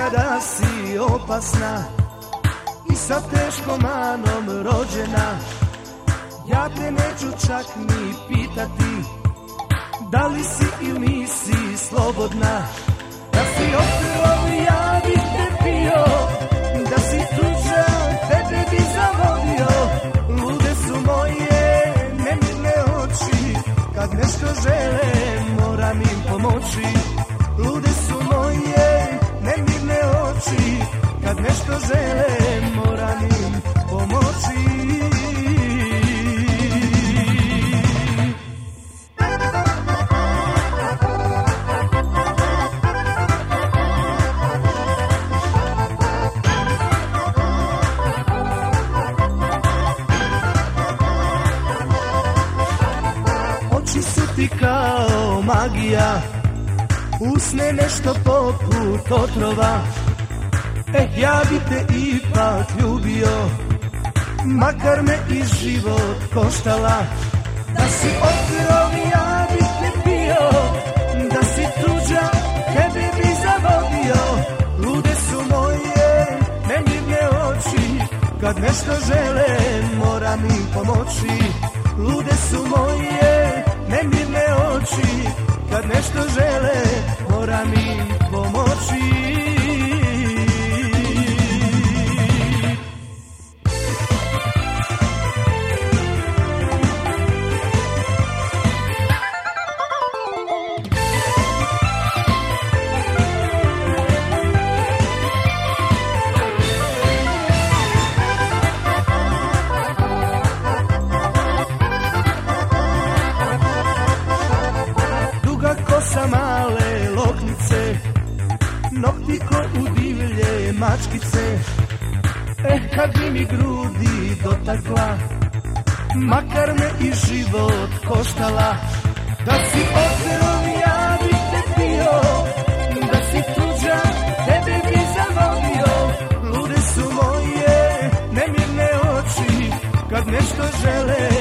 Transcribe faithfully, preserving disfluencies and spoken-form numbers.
da si opasna i sa teškom manom rođena. Ja te neću čak ni pitati da li si ili nisi slobodna. Da si otrov, ja bih te pio, da si tuđa, tebe bi zavodio. Lude su moje nemirne oči, kad nešto žele moram im pomoći. Lude su moje nemirne oči, kad nešto žele moram im pomoći. Oči su ti kao magija, usne nešto poput otrova. Eh, ja bi te ipak ljubio, makar me i život koštala. Da si otrov, ja bi te pio, da si tuđa, tebe bi zavodio. Lude su moje nemirne oči, kad nešto žele moram im pomoći. Lude su moje nemirne oči, kad nešto žele moram im pomoći. Kosa male loknice, nokti ko u divlje mačkice. Eh, kad bi mi grudi dotakla, makar me i život koštala. Da si otrov, ja bi te pio, da si tuđa, tebe bi zavodio. Lude su moje nemirne oči, kad nešto žele